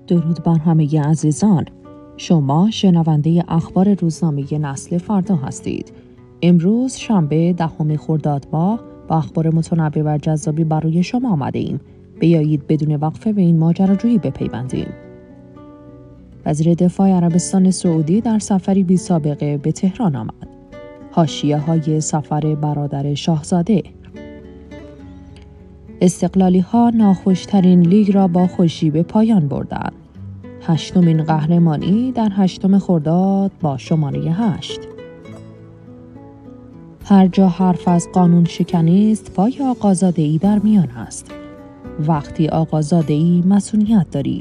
درود بر همه عزیزان. شما شنونده اخبار روزنامه نسل فردا هستید. امروز شنبه 10 خرداد ماه با اخبار متنوع و جذابی برای شما آمده ایم. بیایید بدون وقفه به این ماجراجویی بپیوندیم. وزیر دفاع عربستان سعودی در سفری بی سابقه به تهران آمد. حاشیه‌های سفر برادر شاهزاده. استقلالی ها ناخوشترین لیگ را با خوشی به پایان بردند. 8مین قهرمانی در 8 خرداد با شماره 8. هر جا حرف از قانون شکنی است پای آقازاده‌ای در میان است. وقتی آقازاده‌ای مسئولیت داری.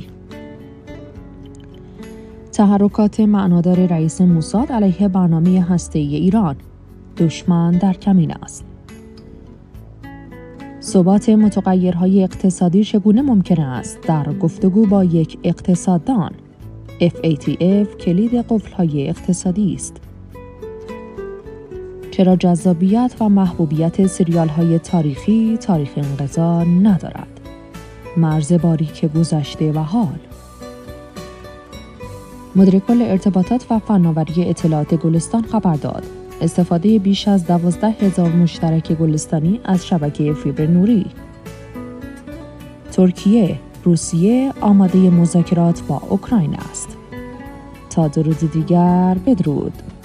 تحرکات معنادار رئیس موساد علیه برنامه هسته‌ای ایران. دشمن در کمین است. ثبات متغیرهای اقتصادی چگونه ممکن است؟ در گفتگو با یک اقتصاددان. FATF کلید قفل‌های اقتصادی است. چرا جذابیت و محبوبیت سریال‌های تاریخی تاریخ انقضا ندارد؟ مرز باریک گذشته و حال. مدیر کل ارتباطات و فناوری اطلاعات گلستان خبر داد استفاده بیش از 12,000 مشترک گلستانی از شبکه فیبر نوری. ترکیه، روسیه آماده مذاکرات با اوکراین است. تا درود دیگر بدرود.